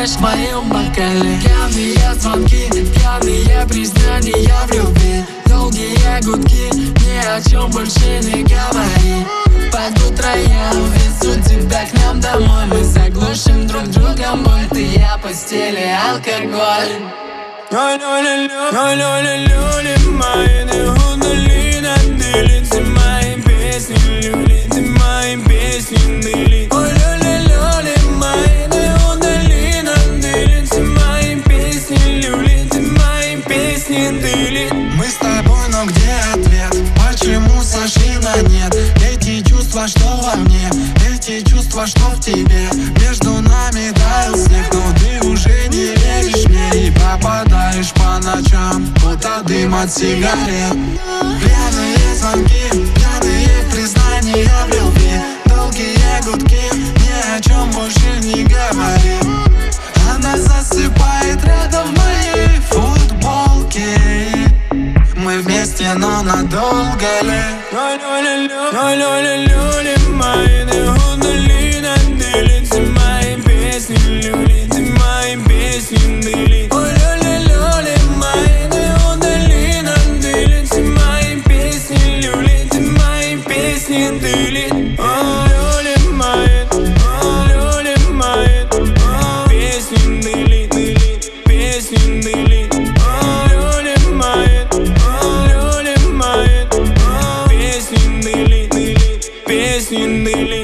играешь в моем бокале. Пьяные звонки, пьяные признания в любви, долгие гудки, ни о чем больше не говори. Под утро я увезу тебя к нам домой. Мы заглушим друг друга боль, ты, я, постели, алкоголь. Мои неудали на дыле, ты мои песни люли, ты мои песни дыли. Ой, люли, мои неудали на дыле, ты мои песни люли, ты мои песни дыли. Мы с тобой, но где ответ? Почему сошли на нет? Эти чувства, что во мне, эти чувства, что в тебе. Между нами таял снег, но ты уже не веришь мне и попадаешь по ночам, будто дым от сигарет. Пьяные звонки, пьяные признания в любви, долгие гудки, ни о чем больше не говори. Она засыпает рядом в моей футболке. Мы вместе, но надолго ли? Мои неудали на дыле, ты мои песни люли, ты мои песни дыли. Ой, люли, мои неудали на дыле, ты мои песни люли, ты мои песни дыли. Люли мои, песни дыли, песни дыли. Песни дыли.